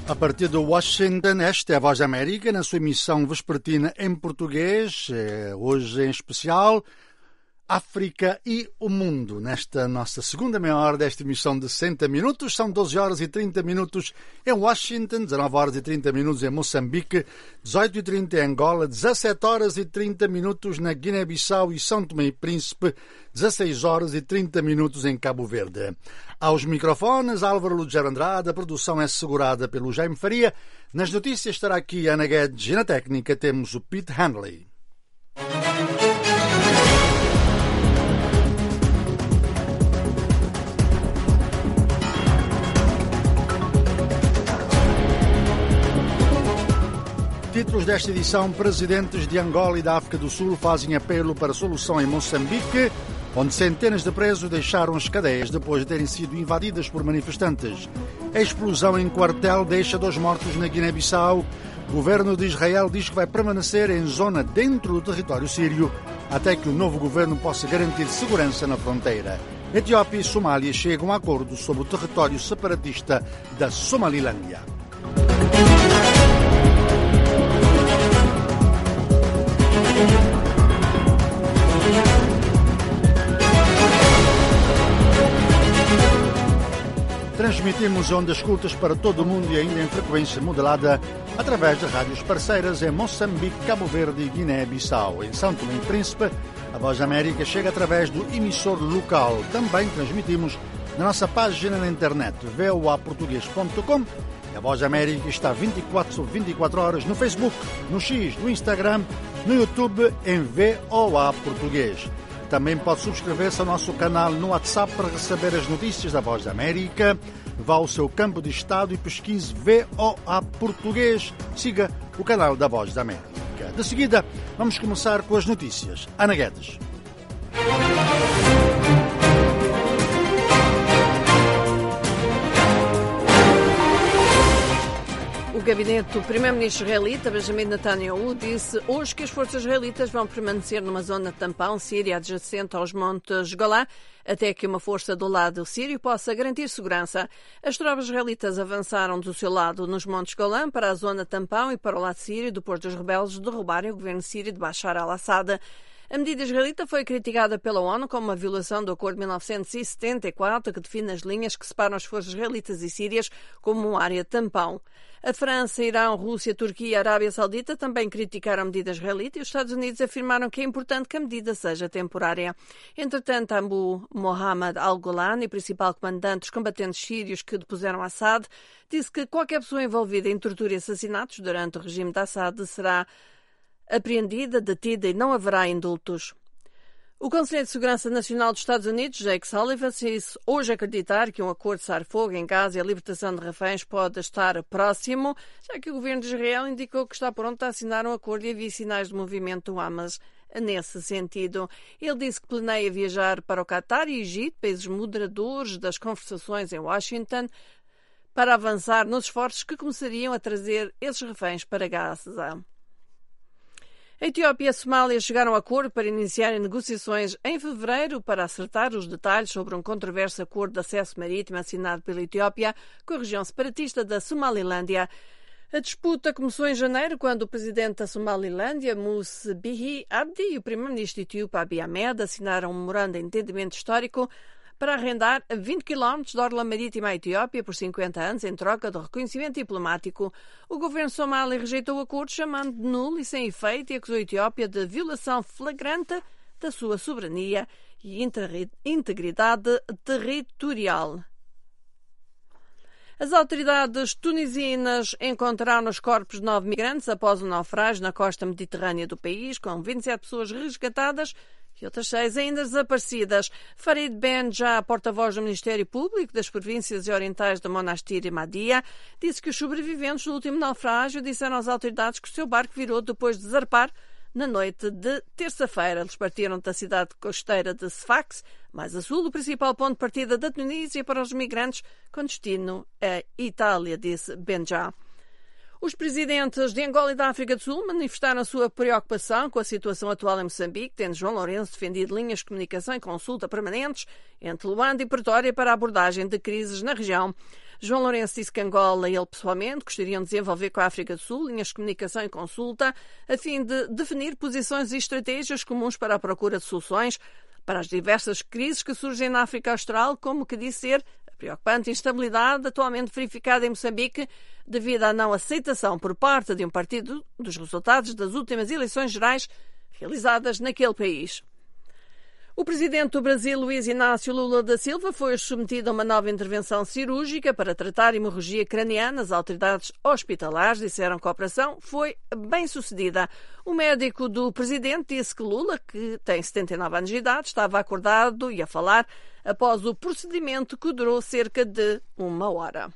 A partir de Washington, esta é a Voz da América, na sua emissão vespertina em português, hoje em especial, África e o Mundo. Nesta nossa segunda meia hora desta emissão de 60 minutos, são 12 horas e 30 minutos em Washington, 19 horas e 30 minutos em Moçambique, 18 e 30 em Angola, 17 horas e 30 minutos na Guiné-Bissau e São Tomé e Príncipe, 16 horas e 30 minutos em Cabo Verde. Aos microfones, Álvaro Lugero Andrade, a produção é assegurada pelo Jaime Faria. Nas notícias estará aqui Ana Guedes e na técnica temos o Pete Handley. Títulos desta edição: presidentes de Angola e da África do Sul fazem apelo para solução em Moçambique, onde centenas de presos deixaram as cadeias depois de terem sido invadidas por manifestantes. A explosão em quartel deixa 2 mortos na Guiné-Bissau. O governo de Israel diz que vai permanecer em zona dentro do território sírio até que o novo governo possa garantir segurança na fronteira. Etiópia e Somália chegam a acordo sobre o território separatista da Somalilândia. Transmitimos ondas curtas para todo o mundo e ainda em frequência modulada através de rádios parceiras em Moçambique, Cabo Verde e Guiné-Bissau. Em São Tomé e Príncipe, a Voz da América chega através do emissor local. Também transmitimos na nossa página na internet voaportugues.com. A Voz da América está 24 sobre 24 horas no Facebook, no X, no Instagram, no YouTube em VOA Português. Também pode subscrever-se ao nosso canal no WhatsApp para receber as notícias da Voz da América. Vá ao seu campo de estado e pesquise VOA Português. Siga o canal da Voz da América. De seguida, vamos começar com as notícias. Ana Guedes. O gabinete do primeiro-ministro israelita, Benjamin Netanyahu, disse hoje que as forças israelitas vão permanecer numa zona tampão síria adjacente aos montes Golã, até que uma força do lado sírio possa garantir segurança. As tropas israelitas avançaram do seu lado nos montes Golã para a zona tampão e para o lado sírio depois dos rebeldes derrubarem o governo sírio de Bashar al-Assad. A medida israelita foi criticada pela ONU como uma violação do Acordo de 1974, que define as linhas que separam as forças israelitas e sírias como uma área tampão. A França, Irão, Rússia, Turquia e Arábia Saudita também criticaram a medida israelita e os Estados Unidos afirmaram que é importante que a medida seja temporária. Entretanto, Abu Mohamed al-Golani, principal comandante dos combatentes sírios que depuseram Assad, disse que qualquer pessoa envolvida em tortura e assassinatos durante o regime de Assad será apreendida, detida e não haverá indultos. O Conselheiro de Segurança Nacional dos Estados Unidos, Jake Sullivan, disse hoje acreditar que um acordo de cessar-fogo em Gaza e a libertação de reféns pode estar próximo, já que o governo de Israel indicou que está pronto a assinar um acordo e havia sinais de movimento do Hamas nesse sentido. Ele disse que planeia viajar para o Catar e Egito, países moderadores das conversações em Washington, para avançar nos esforços que começariam a trazer esses reféns para Gaza. A Etiópia e a Somália chegaram a acordo para iniciarem negociações em fevereiro para acertar os detalhes sobre um controverso acordo de acesso marítimo assinado pela Etiópia com a região separatista da Somalilândia. A disputa começou em janeiro, quando o presidente da Somalilândia, Muse Bihi Abdi, e o primeiro-ministro etíope Abiy Ahmed assinaram um memorando de entendimento histórico para arrendar 20 km de orla marítima à Etiópia por 50 anos em troca de reconhecimento diplomático. O governo somali rejeitou o acordo, chamando de nulo e sem efeito, e acusou a Etiópia de violação flagrante da sua soberania e integridade territorial. As autoridades tunisinas encontraram os corpos de 9 migrantes após um naufrágio na costa mediterrânea do país, com 27 pessoas resgatadas e outras 6 ainda desaparecidas. Farid Ben Já, porta-voz do Ministério Público das Províncias Orientais do Monastir e Madia, disse que os sobreviventes do último naufrágio disseram às autoridades que o seu barco virou depois de zarpar na noite de terça-feira. Eles partiram da cidade costeira de Sfax, mais a sul do principal ponto de partida da Tunísia para os migrantes, com destino à Itália, disse Ben Já. Os presidentes de Angola e da África do Sul manifestaram a sua preocupação com a situação atual em Moçambique, tendo João Lourenço defendido linhas de comunicação e consulta permanentes entre Luanda e Pretória para a abordagem de crises na região. João Lourenço disse que Angola e ele pessoalmente gostariam de desenvolver com a África do Sul linhas de comunicação e consulta a fim de definir posições e estratégias comuns para a procura de soluções para as diversas crises que surgem na África Austral, como que disse ser a preocupante instabilidade atualmente verificada em Moçambique devido à não aceitação por parte de um partido dos resultados das últimas eleições gerais realizadas naquele país. O presidente do Brasil, Luiz Inácio Lula da Silva, foi submetido a uma nova intervenção cirúrgica para tratar hemorragia craniana. As autoridades hospitalares disseram que a operação foi bem sucedida. O médico do presidente disse que Lula, que tem 79 anos de idade, estava acordado e a falar após o procedimento que durou cerca de 1 hora.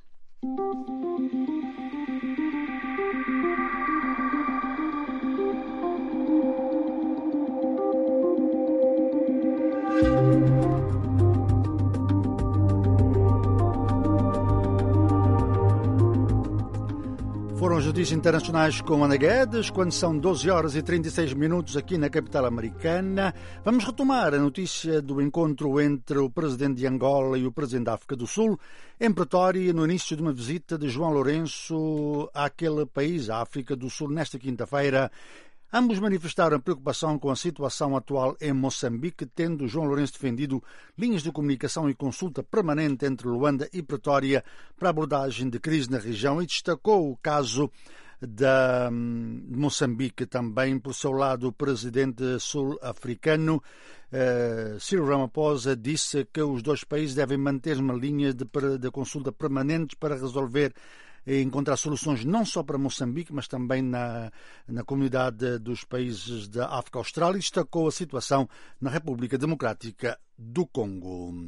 Foram as notícias internacionais com Ana Guedes, quando são 12 horas e 36 minutos aqui na capital americana. Vamos retomar a notícia do encontro entre o presidente de Angola e o presidente da África do Sul, em Pretória, no início de uma visita de João Lourenço àquele país, a África do Sul, nesta quinta-feira. Ambos manifestaram preocupação com a situação atual em Moçambique, tendo João Lourenço defendido linhas de comunicação e consulta permanente entre Luanda e Pretória para a abordagem de crise na região e destacou o caso de Moçambique também. Por seu lado, o presidente sul-africano Cyril Ramaphosa disse que os dois países devem manter uma linha de consulta permanentes para resolver e encontrar soluções não só para Moçambique, mas também na comunidade dos países da África Austral, e destacou a situação na República Democrática do Congo.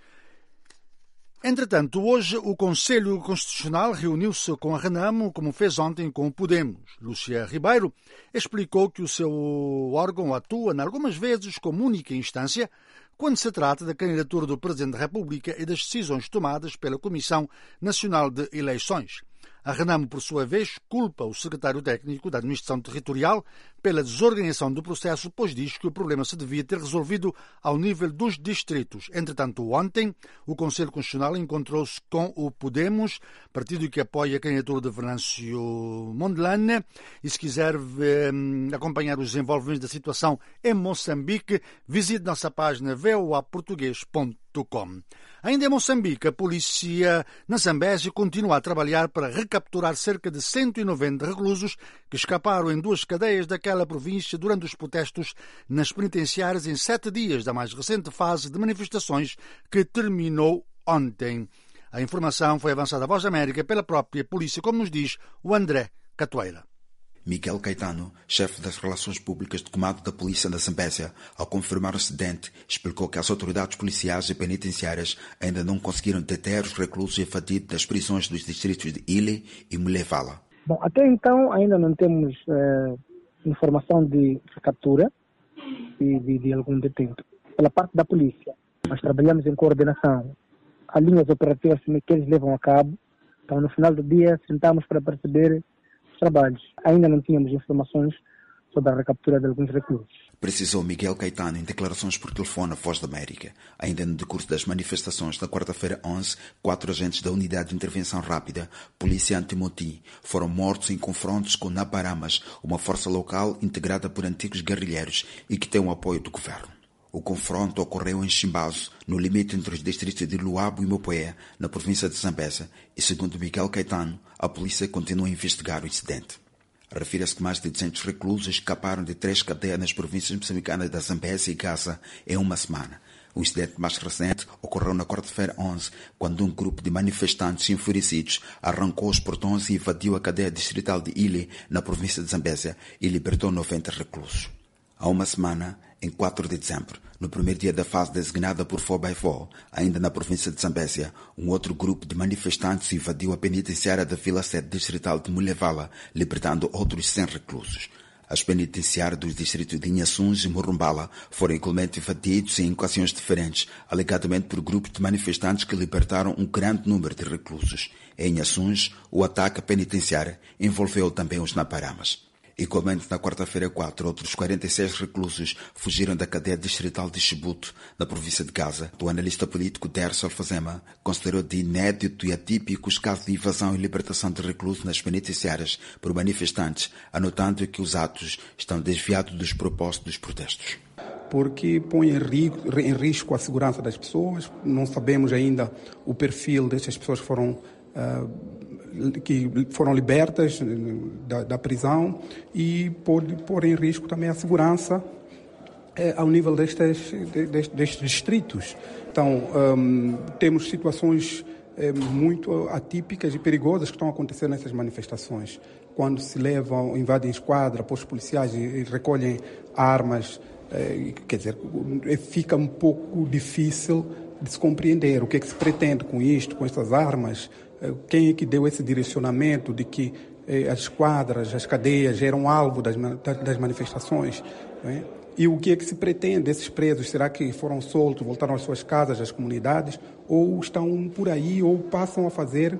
Entretanto, hoje o Conselho Constitucional reuniu-se com a Renamo, como fez ontem com o Podemos. Lúcia Ribeiro explicou que o seu órgão atua, algumas vezes, como única instância quando se trata da candidatura do Presidente da República e das decisões tomadas pela Comissão Nacional de Eleições. A Renamo, por sua vez, culpa o secretário técnico da Administração Territorial pela desorganização do processo, pois diz que o problema se devia ter resolvido ao nível dos distritos. Entretanto, ontem, o Conselho Constitucional encontrou-se com o Podemos, partido que apoia a candidatura de Venâncio Mondlane, e se quiser acompanhar os desenvolvimentos da situação em Moçambique, visite nossa página voaportugues.com. Ainda em Moçambique, a polícia na Zambésia continua a trabalhar para recapturar cerca de 190 reclusos que escaparam em 2 cadeias daquela província durante os protestos nas penitenciárias em 7 dias da mais recente fase de manifestações que terminou ontem. A informação foi avançada à Voz da América pela própria polícia, como nos diz o André Catoeira. Miguel Caetano, chefe das relações públicas do comando da polícia da Zambésia, ao confirmar o incidente, explicou que as autoridades policiais e penitenciárias ainda não conseguiram deter os reclusos evadidos das prisões dos distritos de Ile e Mulevala. Bom, até então ainda não temos informação de captura de algum detento. Pela parte da polícia, nós trabalhamos em coordenação. Há linhas operativas que eles levam a cabo. Então, no final do dia, sentamos para perceber trabalhos. Ainda não tínhamos informações sobre a recaptura de alguns reclusos. Precisou Miguel Caetano em declarações por telefone à Voz da América. Ainda no decurso das manifestações da quarta-feira 11, 4 agentes da Unidade de Intervenção Rápida, Polícia Antimotim, foram mortos em confrontos com Naparamas, uma força local integrada por antigos guerrilheiros e que tem o apoio do governo. O confronto ocorreu em Chimbazo, no limite entre os distritos de Luabo e Mopoé, na província de Zambésia, e segundo Miguel Caetano, a polícia continua a investigar o incidente. Refira-se que mais de 200 reclusos escaparam de 3 cadeias nas províncias moçambicanas da Zambésia e Gaza em uma semana. O incidente mais recente ocorreu na quarta-feira 11, quando um grupo de manifestantes enfurecidos arrancou os portões e invadiu a cadeia distrital de Ile, na província de Zambésia, e libertou 90 reclusos. Há uma semana, em 4 de dezembro, no primeiro dia da fase designada por 4x4, ainda na província de Zambésia, um outro grupo de manifestantes invadiu a penitenciária da Vila 7 distrital de Mulevala, libertando outros 100 reclusos. As penitenciárias dos distritos de Inhaçuns e Morumbala foram igualmente invadidos em ocasiões diferentes, alegadamente por grupos de manifestantes que libertaram um grande número de reclusos. Em Inhaçuns, o ataque à penitenciária envolveu também os Naparamas. Igualmente, na quarta-feira 4, outros 46 reclusos fugiram da cadeia distrital de Chibouto, na província de Gaza. O analista político Derso Alfazema considerou de inédito e atípico os casos de invasão e libertação de reclusos nas penitenciárias por manifestantes, anotando que os atos estão desviados dos propósitos dos protestos. Porque põe em risco a segurança das pessoas. Não sabemos ainda o perfil destas pessoas que foram libertas da prisão, e pode pôr em risco também a segurança ao nível destes distritos. Então, temos situações muito atípicas e perigosas que estão acontecendo nessas manifestações. Quando se invadem esquadra, postos policiais e recolhem armas, quer dizer, fica um pouco difícil de se compreender o que é que se pretende com isto, com estas armas. Quem é que deu esse direcionamento de que as esquadras, as cadeias eram alvo das manifestações? Né? E o que é que se pretende desses presos? Será que foram soltos, voltaram às suas casas, às comunidades, ou estão por aí, ou passam a fazer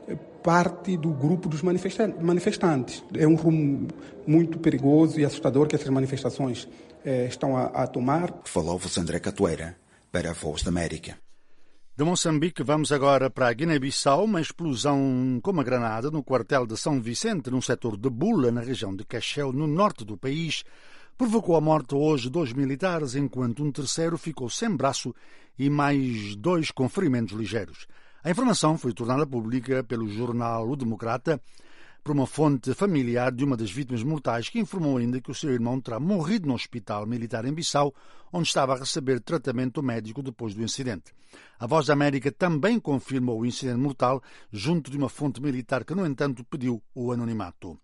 parte do grupo dos manifestantes? É um rumo muito perigoso e assustador que essas manifestações estão a tomar. Falou-vos André Catoeira, para a Voz da América. De Moçambique, vamos agora para a Guiné-Bissau. Uma explosão com uma granada no quartel de São Vicente, no setor de Bula, na região de Cacheu, no norte do país, provocou a morte hoje de 2 militares, enquanto um terceiro ficou sem braço e mais 2 com ferimentos ligeiros. A informação foi tornada pública pelo jornal O Democrata por uma fonte familiar de uma das vítimas mortais, que informou ainda que o seu irmão terá morrido no hospital militar em Bissau, onde estava a receber tratamento médico depois do incidente. A Voz da América também confirmou o incidente mortal junto de uma fonte militar que, no entanto, pediu o anonimato.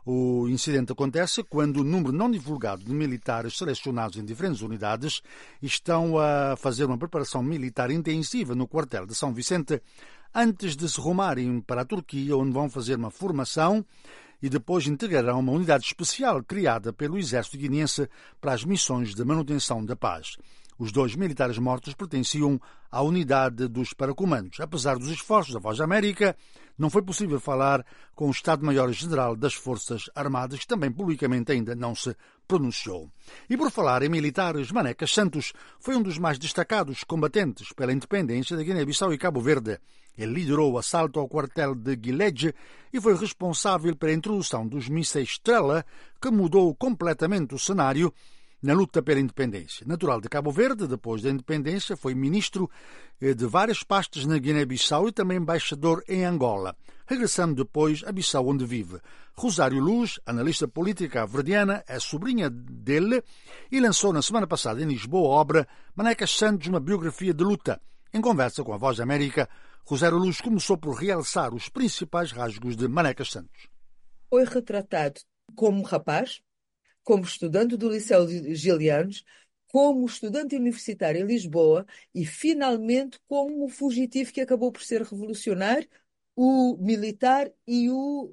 O incidente acontece quando o número não divulgado de militares selecionados em diferentes unidades estão a fazer uma preparação militar intensiva no quartel de São Vicente, antes de se rumarem para a Turquia, onde vão fazer uma formação e depois integrarão uma unidade especial criada pelo exército guineense para as missões de manutenção da paz. Os 2 militares mortos pertenciam à unidade dos paracomandos. Apesar dos esforços da Voz da América, não foi possível falar com o Estado-Maior-General das Forças Armadas, que também publicamente ainda não se pronunciou. E por falar em militares, Manecas Santos foi um dos mais destacados combatentes pela independência da Guiné-Bissau e Cabo Verde. Ele liderou o assalto ao quartel de Guiledge e foi responsável pela introdução dos mísseis Estrela, que mudou completamente o cenário na luta pela independência. Natural de Cabo Verde, depois da independência, foi ministro de várias pastas na Guiné-Bissau e também embaixador em Angola, regressando depois a Bissau, onde vive. Rosário Luz, analista política verdiana, é sobrinha dele e lançou na semana passada em Lisboa a obra Manecas Santos, uma biografia de luta. Em conversa com a Voz da América, Rosário Luz começou por realçar os principais rasgos de Manecas Santos. Foi retratado como rapaz, como estudante do Liceu de Gilianos, como estudante universitário em Lisboa e, finalmente, como um fugitivo que acabou por ser revolucionário, o militar e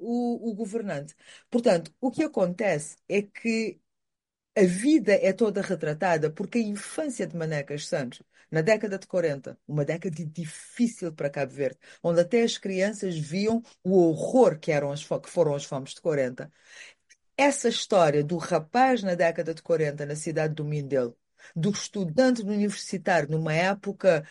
o governante. Portanto, o que acontece é que a vida é toda retratada porque a infância de Manecas Santos, na década de 40, uma década difícil para Cabo Verde, onde até as crianças viam o horror que foram as fomes de 40. Essa história do rapaz na década de 40, na cidade do Mindelo, do estudante universitário numa época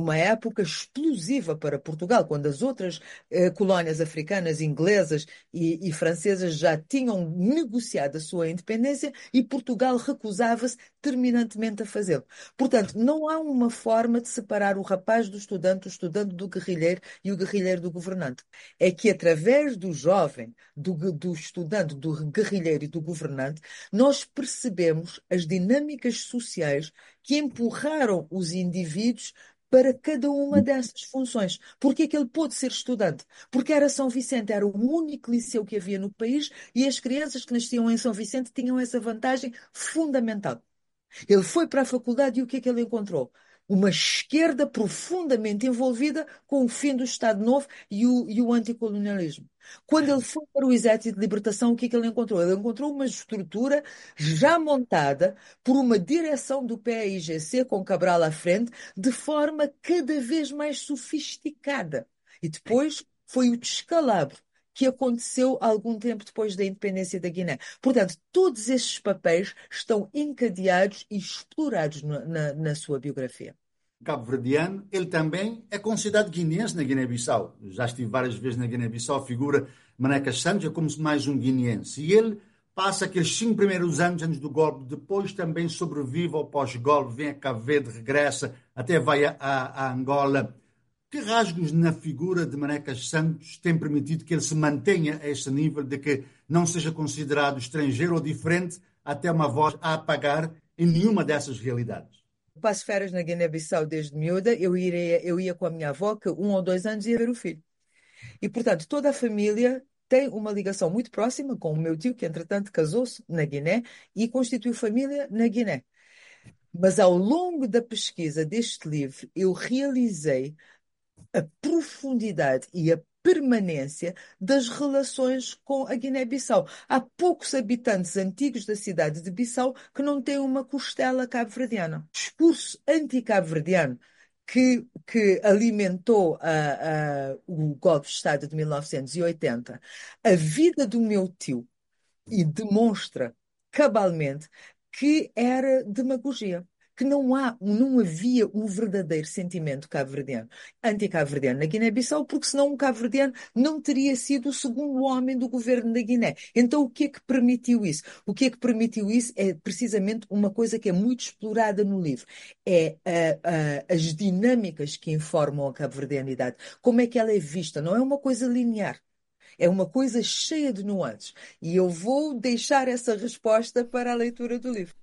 explosiva para Portugal, quando as outras colónias africanas, inglesas e francesas já tinham negociado a sua independência e Portugal recusava-se terminantemente a fazê-lo. Portanto, não há uma forma de separar o rapaz do estudante, o estudante do guerrilheiro e o guerrilheiro do governante. É que através do jovem, do estudante, do guerrilheiro e do governante, nós percebemos as dinâmicas sociais que empurraram os indivíduos para cada uma dessas funções. Porque é que ele pôde ser estudante? Porque era São Vicente, era o único liceu que havia no país e as crianças que nasciam em São Vicente tinham essa vantagem fundamental. Ele foi para a faculdade e o que é que ele encontrou? Uma esquerda profundamente envolvida com o fim do Estado Novo e o anticolonialismo. Quando ele foi para o Exército de Libertação, o que é que ele encontrou? Ele encontrou uma estrutura já montada por uma direção do PAIGC, com Cabral à frente, de forma cada vez mais sofisticada. E depois foi o descalabro que aconteceu algum tempo depois da independência da Guiné. Portanto, todos estes papéis estão encadeados e explorados na sua biografia. Cabo-verdiano, ele também é considerado guineense na Guiné-Bissau. Já estive várias vezes na Guiné-Bissau, a figura Manecas Santos é como mais um guineense. E ele passa aqueles 5 primeiros anos antes do golpe, depois também sobrevive ao pós-golpe, vem a Cabo Verde, regressa, até vai a Angola. Que rasgos na figura de Manecas Santos têm permitido que ele se mantenha a esse nível de que não seja considerado estrangeiro ou diferente, até uma voz a apagar em nenhuma dessas realidades? Passo férias na Guiné-Bissau desde miúda, eu ia com a minha avó, que 1 ou 2 anos ia ver o filho. E, portanto, toda a família tem uma ligação muito próxima com o meu tio, que entretanto casou-se na Guiné e constituiu família na Guiné. Mas ao longo da pesquisa deste livro, eu realizei a profundidade e a permanência das relações com a Guiné-Bissau. Há poucos habitantes antigos da cidade de Bissau que não têm uma costela cabo-verdiana. O discurso anti-cabo-verdiano que alimentou o golpe de Estado de 1980, a vida do meu tio, e demonstra cabalmente que era demagogia, que não havia um verdadeiro sentimento cabo-verdiano, anti-cabo-verdiano na Guiné-Bissau, porque senão o cabo-verdiano não teria sido o segundo homem do governo da Guiné. Então o que é que permitiu isso? O que é que permitiu isso é precisamente uma coisa que é muito explorada no livro, é as dinâmicas que informam a cabo-verdianidade, como é que ela é vista, não é uma coisa linear. É uma coisa cheia de nuances. E eu vou deixar essa resposta para a leitura do livro.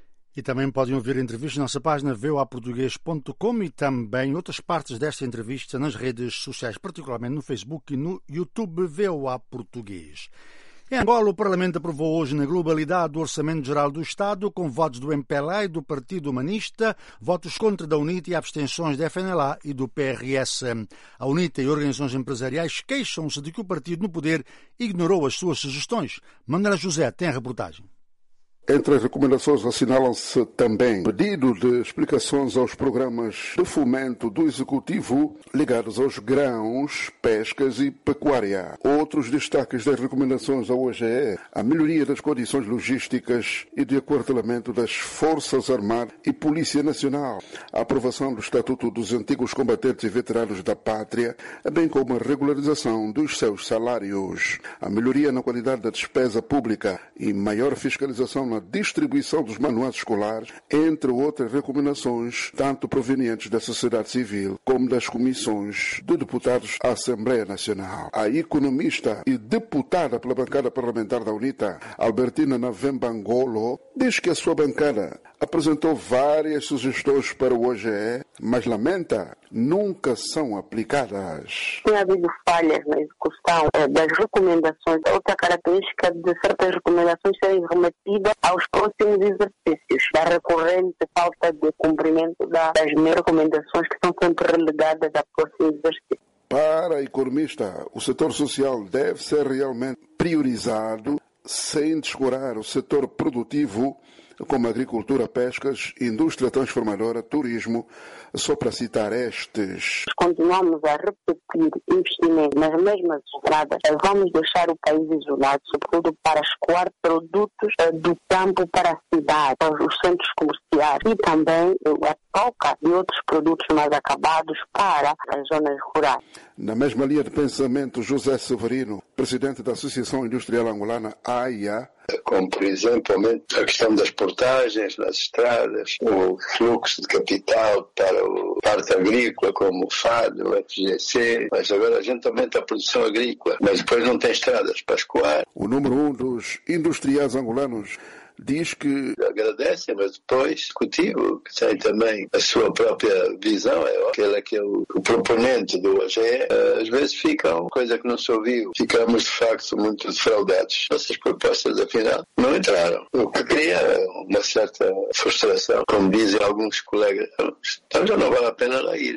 E também podem ouvir a entrevista na nossa página voaportugues.com e também outras partes desta entrevista nas redes sociais, particularmente no Facebook e no YouTube VOA Português. Em Angola, o Parlamento aprovou hoje na globalidade o Orçamento Geral do Estado, com votos do MPLA e do Partido Humanista, votos contra da UNITA e abstenções da FNLA e do PRS. A UNITA e organizações empresariais queixam-se de que o partido no poder ignorou as suas sugestões. Manuela José tem a reportagem. Entre as recomendações assinalam-se também pedido de explicações aos programas de fomento do Executivo ligados aos grãos, pescas e pecuária. Outros destaques das recomendações da OGE, a melhoria das condições logísticas e de aquartelamento das Forças Armadas e Polícia Nacional, a aprovação do Estatuto dos Antigos Combatentes e Veteranos da Pátria, bem como a regularização dos seus salários, a melhoria na qualidade da despesa pública e maior fiscalização na distribuição dos manuais escolares, entre outras recomendações, tanto provenientes da sociedade civil como das comissões de deputados à Assembleia Nacional. A economista e deputada pela bancada parlamentar da UNITA, Albertina Navembangolo, diz que a sua bancada apresentou várias sugestões para o OGE, mas lamenta, nunca são aplicadas. Tem havido falhas na execução das recomendações. Outra característica de certas recomendações serem remetidas aos próximos exercícios, da recorrente falta de cumprimento das recomendações que são sempre relegadas ao próximo exercício. Para a economista, o setor social deve ser realmente priorizado, sem descurar o setor produtivo, como agricultura, pescas, indústria transformadora, turismo, só para citar estes. Continuamos a repetir investimentos nas mesmas estradas, vamos deixar o país isolado, sobretudo para escoar produtos do campo para a cidade, para os centros comerciais e também a troca de outros produtos mais acabados para as zonas rurais. Na mesma linha de pensamento, José Severino, presidente da Associação Industrial Angolana, AIA, como, por exemplo, a questão das portagens nas estradas, o fluxo de capital para a parte agrícola, como o FAD, o FGC, mas agora a gente aumenta a produção agrícola, mas depois não tem estradas para escoar. O número 1 dos industriais angolanos diz que agradecem, mas depois o executivo, que tem também a sua própria visão, aquele que é o proponente do OGE, às vezes ficam, coisa que não se ouviu, ficamos de facto muito defraudados. Nossas propostas, afinal, não entraram. O que cria uma certa frustração, como dizem alguns colegas, então já não vale a pena lá ir.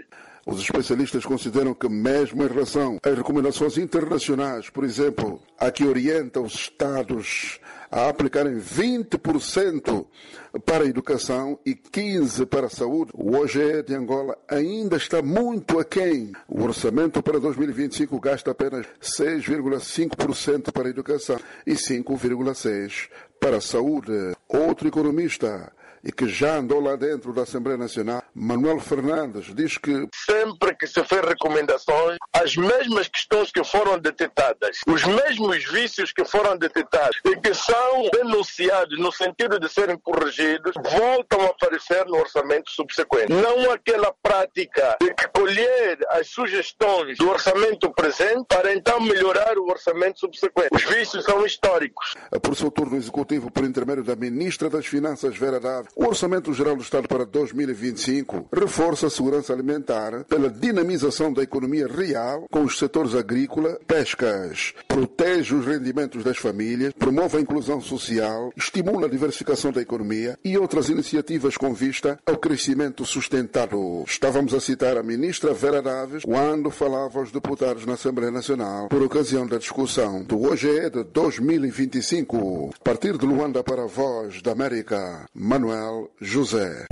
Os especialistas consideram que mesmo em relação às recomendações internacionais, por exemplo, a que orienta os Estados a aplicarem 20% para a educação e 15% para a saúde, o OGE de Angola ainda está muito aquém. O orçamento para 2025 gasta apenas 6,5% para a educação e 5,6% para a saúde. Outro economista, e que já andou lá dentro da Assembleia Nacional, Manuel Fernandes, diz que sempre que se fez recomendações, as mesmas questões que foram detectadas, os mesmos vícios que foram detectados e que são denunciados no sentido de serem corrigidos, voltam a aparecer no orçamento subsequente. Não aquela prática de colher as sugestões do orçamento presente para então melhorar o orçamento subsequente. Os vícios são históricos. Por seu turno executivo, por intermédio da Ministra das Finanças, Vera Dávila, o Orçamento Geral do Estado para 2025 reforça a segurança alimentar pela dinamização da economia real com os setores agrícola, pescas, protege os rendimentos das famílias, promove a inclusão social, estimula a diversificação da economia e outras iniciativas com vista ao crescimento sustentado. Estávamos a citar a Ministra Vera Dávila quando falava aos deputados na Assembleia Nacional por ocasião da discussão do OGE de 2025. A partir de Luanda para a Voz da América, Manuel José.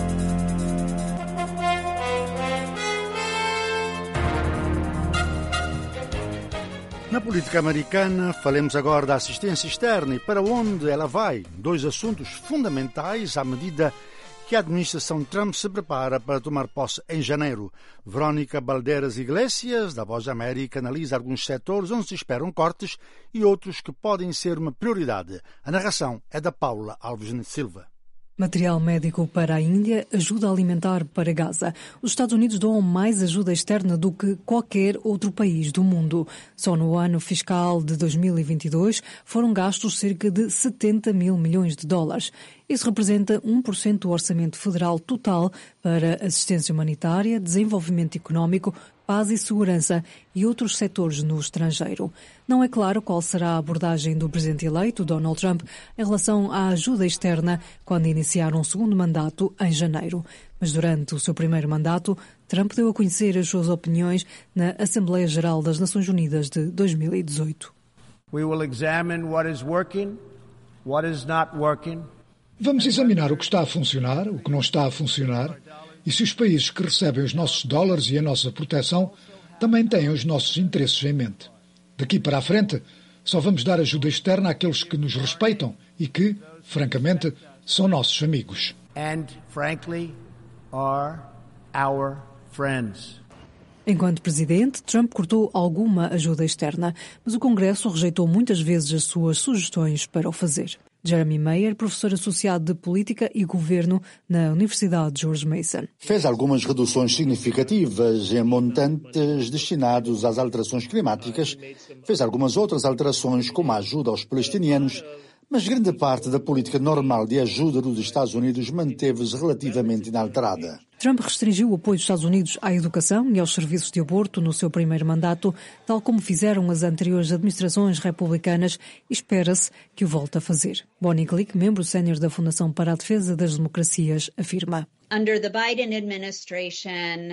Na política americana, falemos agora da assistência externa e para onde ela vai. 2 assuntos fundamentais à medida que a administração Trump se prepara para tomar posse em janeiro. Verónica Balderas Iglesias, da Voz da América, analisa alguns setores onde se esperam cortes e outros que podem ser uma prioridade. A narração é da Paula Alves Silva. Material médico para a Índia, ajuda alimentar para Gaza. Os Estados Unidos doam mais ajuda externa do que qualquer outro país do mundo. Só no ano fiscal de 2022 foram gastos cerca de 70 mil milhões de dólares. Isso representa 1% do orçamento federal total para assistência humanitária, desenvolvimento económico, paz e segurança e outros setores no estrangeiro. Não é claro qual será a abordagem do presidente eleito, Donald Trump, em relação à ajuda externa quando iniciar um segundo mandato em janeiro. Mas durante o seu primeiro mandato, Trump deu a conhecer as suas opiniões na Assembleia Geral das Nações Unidas de 2018. We will examine what is working, what is not working. Vamos examinar o que está a funcionar, o que não está a funcionar, e se os países que recebem os nossos dólares e a nossa proteção também têm os nossos interesses em mente. Daqui para a frente, só vamos dar ajuda externa àqueles que nos respeitam e que, francamente, são nossos amigos. And, frankly, are our friends. Enquanto presidente, Trump cortou alguma ajuda externa, mas o Congresso rejeitou muitas vezes as suas sugestões para o fazer. Jeremy Mayer, professor associado de Política e Governo na Universidade George Mason. Fez algumas reduções significativas em montantes destinados às alterações climáticas, fez algumas outras alterações como a ajuda aos palestinianos, mas grande parte da política normal de ajuda dos Estados Unidos manteve-se relativamente inalterada. Trump restringiu o apoio dos Estados Unidos à educação e aos serviços de aborto no seu primeiro mandato, tal como fizeram as anteriores administrações republicanas, e espera-se que o volte a fazer. Bonnie Glick, membro sénior da Fundação para a Defesa das Democracias, afirma. Under the Biden administration,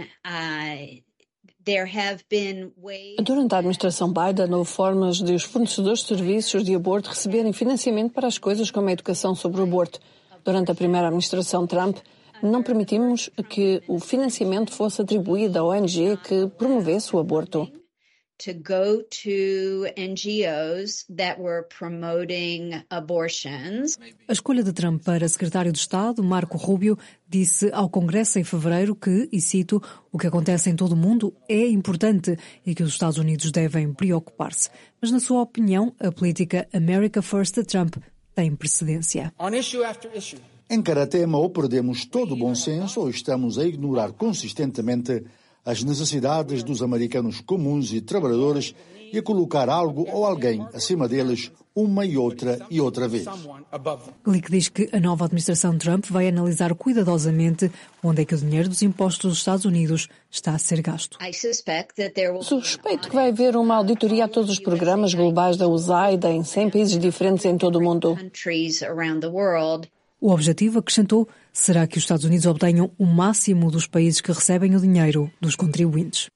Durante a administração Biden, houve formas de os fornecedores de serviços de aborto receberem financiamento para as coisas como a educação sobre o aborto. Durante a primeira administração Trump, não permitimos que o financiamento fosse atribuído à ONG que promovesse o aborto. To go to NGOs that were promoting abortions. A escolha de Trump para secretário de Estado, Marco Rubio, disse ao Congresso em fevereiro que, e cito, o que acontece em todo o mundo é importante e que os Estados Unidos devem preocupar-se. Mas, na sua opinião, a política America First de Trump tem precedência. On issue after issue. Em cada tema, ou perdemos todo o bom senso ou estamos a ignorar consistentemente as necessidades dos americanos comuns e trabalhadores e a colocar algo ou alguém acima deles uma e outra vez. Glick diz que a nova administração Trump vai analisar cuidadosamente onde é que o dinheiro dos impostos dos Estados Unidos está a ser gasto. Suspeito que vai haver uma auditoria a todos os programas globais da USAID em 100 países diferentes em todo o mundo. O objetivo, acrescentou, será que os Estados Unidos obtenham o máximo dos países que recebem o dinheiro dos contribuintes.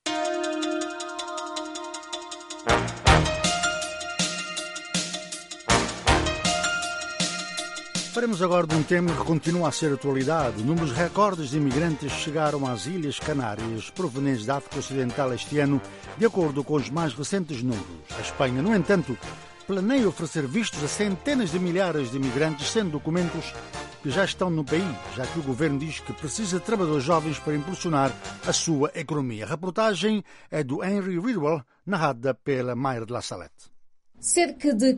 Faremos agora de um tema que continua a ser atualidade. Números recordes de imigrantes chegaram às Ilhas Canárias, provenientes da África Ocidental este ano, de acordo com os mais recentes números. A Espanha, no entanto, planeia oferecer vistos a centenas de milhares de imigrantes sem documentos que já estão no país, já que o governo diz que precisa de trabalhadores jovens para impulsionar a sua economia. A reportagem é do Henry Ridwell, narrada pela Mayra de la Salette. Cerca de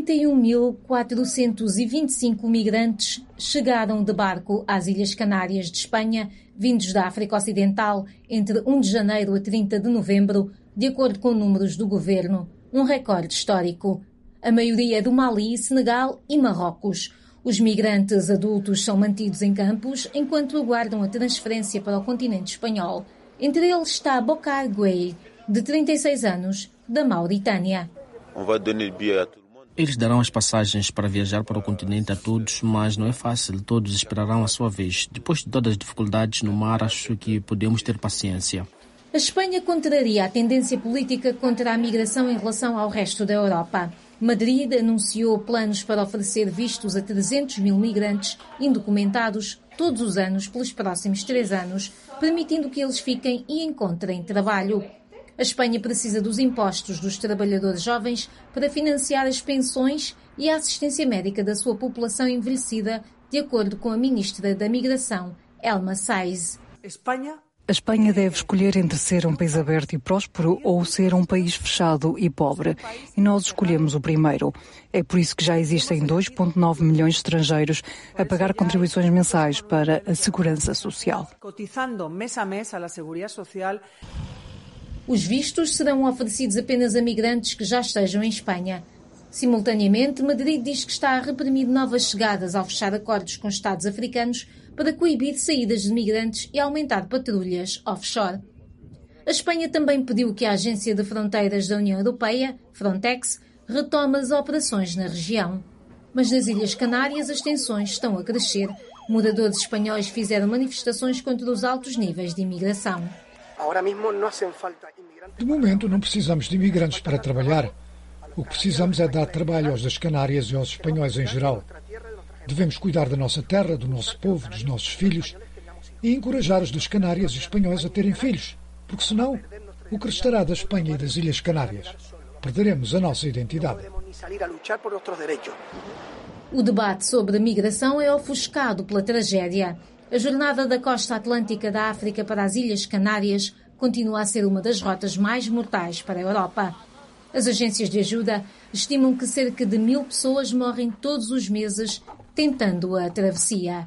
41.425 migrantes chegaram de barco às Ilhas Canárias de Espanha, vindos da África Ocidental, entre 1 de janeiro a 30 de novembro, de acordo com números do governo, um recorde histórico. A maioria é do Mali, Senegal e Marrocos. Os migrantes adultos são mantidos em campos enquanto aguardam a transferência para o continente espanhol. Entre eles está Bokar Gueye, de 36 anos, da Mauritânia. Eles darão as passagens para viajar para o continente a todos, mas não é fácil, todos esperarão a sua vez. Depois de todas as dificuldades no mar, acho que podemos ter paciência. A Espanha contraria a tendência política contra a migração em relação ao resto da Europa. Madrid anunciou planos para oferecer vistos a 300 mil migrantes indocumentados todos os anos pelos próximos 3 anos, permitindo que eles fiquem e encontrem trabalho. A Espanha precisa dos impostos dos trabalhadores jovens para financiar as pensões e a assistência médica da sua população envelhecida, de acordo com a ministra da Migração, Elma Saiz. A Espanha deve escolher entre ser um país aberto e próspero ou ser um país fechado e pobre. E nós escolhemos o primeiro. É por isso que já existem 2,9 milhões de estrangeiros a pagar contribuições mensais para a segurança social. Os vistos serão oferecidos apenas a migrantes que já estejam em Espanha. Simultaneamente, Madrid diz que está a reprimir novas chegadas ao fechar acordos com Estados africanos para coibir saídas de migrantes e aumentar patrulhas offshore. A Espanha também pediu que a Agência de Fronteiras da União Europeia, Frontex, retome as operações na região. Mas nas Ilhas Canárias as tensões estão a crescer. Moradores espanhóis fizeram manifestações contra os altos níveis de imigração. De momento, não precisamos de imigrantes para trabalhar. O que precisamos é dar trabalho aos das Canárias e aos espanhóis em geral. Devemos cuidar da nossa terra, do nosso povo, dos nossos filhos e encorajar os das Canárias e espanhóis a terem filhos, porque senão, o que restará da Espanha e das Ilhas Canárias? Perderemos a nossa identidade. O debate sobre a migração é ofuscado pela tragédia. A jornada da costa atlântica da África para as Ilhas Canárias continua a ser uma das rotas mais mortais para a Europa. As agências de ajuda estimam que cerca de 1.000 pessoas morrem todos os meses tentando a travessia.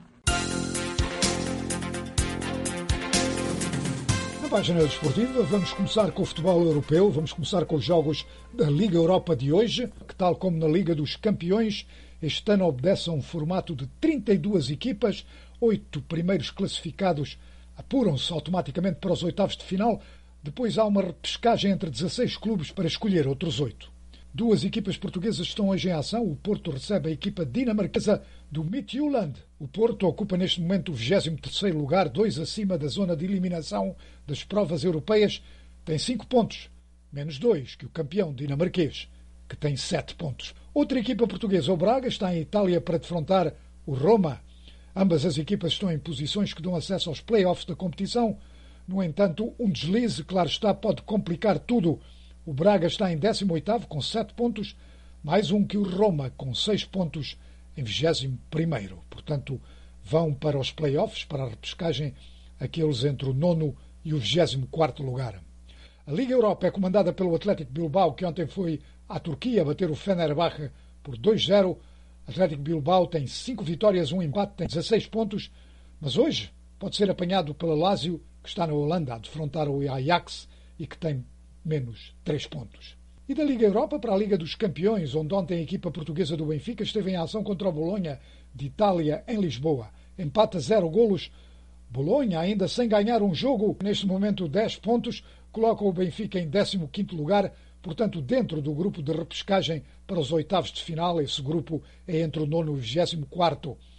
Na página desportiva, vamos começar com o futebol europeu, vamos começar com os jogos da Liga Europa de hoje, que tal como na Liga dos Campeões, este ano obedece a um formato de 32 equipas, 8 primeiros classificados apuram-se automaticamente para os oitavos de final, depois há uma repescagem entre 16 clubes para escolher outros 8. 2 equipas portuguesas estão hoje em ação. O Porto recebe a equipa dinamarquesa do Midtjylland. O Porto ocupa neste momento o 23º lugar, 2 acima da zona de eliminação das provas europeias. Tem 5 pontos, menos 2 que o campeão dinamarquês, que tem 7 pontos. Outra equipa portuguesa, o Braga, está em Itália para defrontar o Roma. Ambas as equipas estão em posições que dão acesso aos play-offs da competição. No entanto, um deslize, claro está, pode complicar tudo. O Braga está em 18º com 7 pontos, mais um que o Roma com 6 pontos em 21º. Portanto, vão para os play-offs, para a repescagem, aqueles entre o 9º e o 24º lugar. A Liga Europa é comandada pelo Atlético Bilbao, que ontem foi à Turquia bater o Fenerbahçe por 2-0. Atlético Bilbao tem 5 vitórias, 1 empate, tem 16 pontos, mas hoje pode ser apanhado pela Lazio, que está na Holanda a defrontar o Ajax e que tem menos 3 pontos. E da Liga Europa para a Liga dos Campeões, onde ontem a equipa portuguesa do Benfica esteve em ação contra o Bolonha de Itália em Lisboa. Empate a 0 golos. Bolonha ainda sem ganhar um jogo, neste momento 10 pontos, coloca o Benfica em 15º lugar, portanto dentro do grupo de repescagem para os oitavos de final. Esse grupo é entre o 9º e o 24º.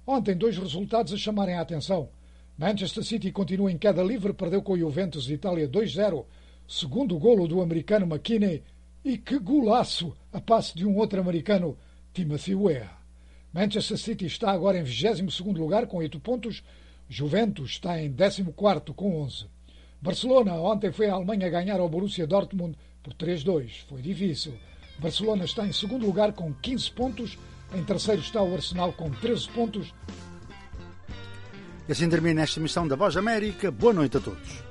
Ontem, 2 resultados a chamarem a atenção. Manchester City continua em queda livre, perdeu com o Juventus de Itália 2-0, segundo golo do americano McKennie, e que golaço a passe de um outro americano, Timothy Weah. Manchester City está agora em 22º lugar com 8 pontos, Juventus está em 14º com 11. Barcelona ontem foi à Alemanha ganhar ao Borussia Dortmund por 3-2, foi difícil. Barcelona está em 2º lugar com 15 pontos, em 3º está o Arsenal com 13 pontos. E assim termina esta emissão da Voz América. Boa noite a todos.